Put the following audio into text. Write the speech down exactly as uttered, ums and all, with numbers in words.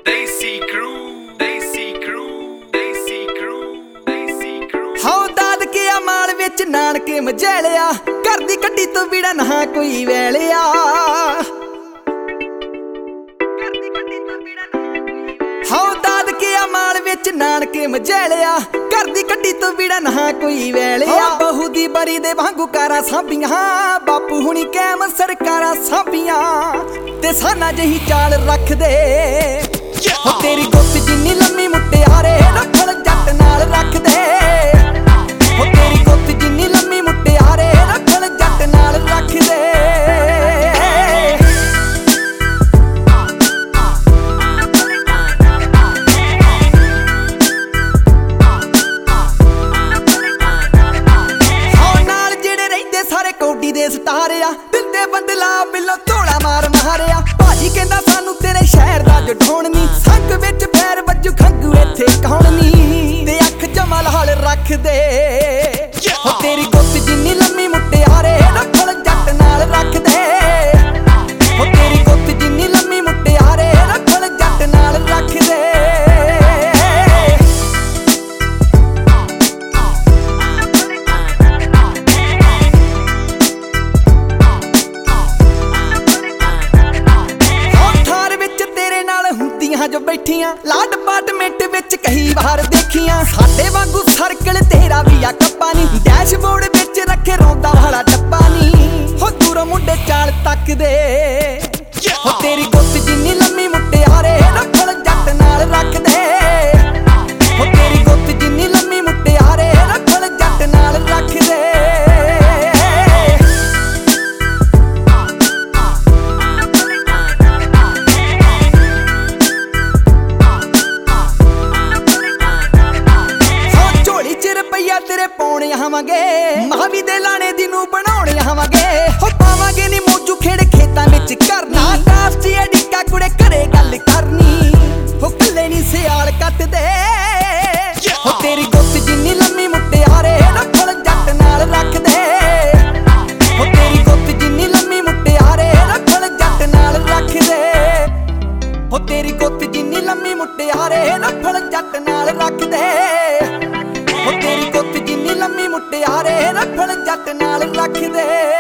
Desi crew, Desi crew, Desi crew, Desi crew। ਹਾਂ ਦਾਦਕੇ ਆ ਮਾਲ ਵਿੱਚ ਨਾਨਕੇ ਮਝੈਲਿਆ, ਘਰ ਦੀ ਕੱਢੀ ਤੋਂ ਬਿਨਾ ਨਾ ਕੋਈ ਵੈਲਿਆ। ਹਾਂ ਦਾਦਕੇ ਆ ਮਾਲ ਵਿੱਚ ਨਾਨਕੇ ਮਝੈਲਿਆ, ਘਰ ਦੀ ਕੱਢੀ ਤੋਂ ਬਿਨਾ ਨਾ ਕੋਈ ਵੈਲਿਆ। ਬਹੂ ਦੀ ਬਰੀ ਦੇ ਵਾਂਗੂ ਕਾਰਾਂ ਸਾਂਭੀਆਂ, ਬਾਪੂ ਹੁਣੀ ਕੈਮ ਸਰਕਾਰਾਂ ਸਾਂਭੀਆਂ, ਤੇ ਸਾਨਾ ਜਹੀ ਚਾਲ ਰੱਖਦੇ। ਹੋ ਤੇਰੀ ਗੁੱਤ ਜਿੰਨੀ ਲੰਮੀ ਮੁਟਿਆਰੇ ਰੱਖਣ ਜੱਟ ਨਾਲ ਰੱਖਦੇ। ਹੋ ਤੇਰੀ ਗੁੱਤ ਜਿੰਨੀ ਲੰਮੀ ਮੁਟਿਆਰੇ ਰੱਖਣ ਜੱਟ ਨਾਲ ਰੱਖਦੇ। ਹਾਂ ਨਾਲ ਜਿਹੜੇ ਰਹਿੰਦੇ ਸਾਰੇ ਕੌਡੀ ਦੇ ਸਟਾਰਿਆ, ਦਿਲ ਤੇ ਬੰਦਲਾ ਬਿੱਲੋ ਧੋਲਾ ਮਾਰ ਮਾਰਿਆ। ਭਾਜੀ ਕਹਿੰਦਾ ਸਾਨੂੰ ਤੇਰੇ ਸ਼ਹਿਰ ਦਾ ਜਠਾਉਣ ਨੀ, ਸੰਗ ਵਿੱਚ ਪੈਰ ਵੱਜੂ ਖੰਗੂ ਇੱਥੇ ਕੌਣ ਨੀ, ਤੇ ਅੱਖ ਜਮਾ ਲਾਲ ਰੱਖਦੇ। ਹੋ ਤੇਰੀ ਗੁੱਤ ਜਿੰਨੀ ਲੰਮੀ ਮੁਟਿਆਰੇ ਰੱਖਣ ਜੱਟ ਨਾਲ ਰੱਖਦੇ। ਹੋ ਤੇਰੀ ਗੁੱਤ ਜਿੰਨੀ ਲੰਮੀ ਮੁਟਿਆਰੇ ਰੱਖਣ ਜੱਟ ਨਾਲ ਰੱਖਦੇ। ਜੋ ਬੈਠੀਆਂ ਲਾਡ ਅਪਾਰਟਮੈਂਟ ਵਿੱਚ ਕਈ ਵਾਰ ਦੇਖੀਆਂ, ਸਾਡੇ ਵਾਂਗੂ ਸਰਕਲ ਤੇਰਾ ਵੀ ਆ ਕੱਪਾ ਨੀ, ਡੈਸ਼ਬੋਰਡ ਵਿੱਚ ਰੱਖੇ ਰੌਂਦਾ ਵਾਲਾ ਡੱਬਾ ਨੀ। ਹੋ ਦੂਰੋਂ ਮੁੰਡੇ ਚਾਲ ਤੱਕਦੇ। ਹੋ ਤੇਰੀ ਗੁੱਤ ਜਿੰਨੀ ਲੰਮੀ ਮੁਟਿਆਰੇ ਰੱਖਣ ਜੱਟ ਨਾਲ ਰੱਖਦੇ। ਹੋ ਤੇਰੀ ਗੁੱਤ ਜਿੰਨੀ ਲੰਮੀ ਮੁਟਿਆਰੇ ਰੱਖਣ ਜੱਟ ਨਾਲ ਰੱਖਦੇ। ਤੇਰੇ ਪਾਉਣੇ ਆਵਾਂਗੇ, ਮਾਵੀ ਦੇ ਲਾਣੇ ਦੀ ਨੂੰ ਬਣਾਉਣੇ ਆਵਾਂਗੇ। ਹੋ ਪਾਵਾਂਗੇ ਨੀ ਮੋਜੂ ਖੇਡ ਖੇਤਾਂ ਵਿੱਚ ਕਰਨਾ, ਕਾਸਟੀ ਅੜਿੱਕਾ ਕੁੜੇ ਘਰੇ ਗੱਲ ਕਰਨੀ। ਹੋ ਕੱਲੇ ਨੀ ਸਿਆਲ ਕੱਟਦੇ। ਹੋ ਤੇਰੀ ਗੁੱਤ ਜਿੰਨੀ ਲੰਮੀ ਮੁਟਿਆਰੇ ਰੱਖਣ ਜੱਟ ਨਾਲ ਰੱਖਦੇ। ਹੋ ਤੇਰੀ ਗੁੱਤ ਜਿੰਨੀ ਲੰਮੀ ਮੁਟਿਆਰੇ ਰੱਖਣ ਜੱਟ ਨਾਲ ਰੱਖਦੇ। ਹੋ ਤੇਰੀ ਗੁੱਤ ਜਿੰਨੀ ਲੰਮੀ ਮੁਟਿਆਰੇ ਰੱਖਣ ਜੱਟ ਨਾਲ ਰੱਖਦੇ। ਹੋ ਤੇਰੀ ਗੁੱਤ ਜਿੰਨੀ ਲੰਮੀ ਮੁਟਿਆਰੇ ਰੱਖਣ ਜੱਟ ਨਾਲ ਰੱਖਦੇ।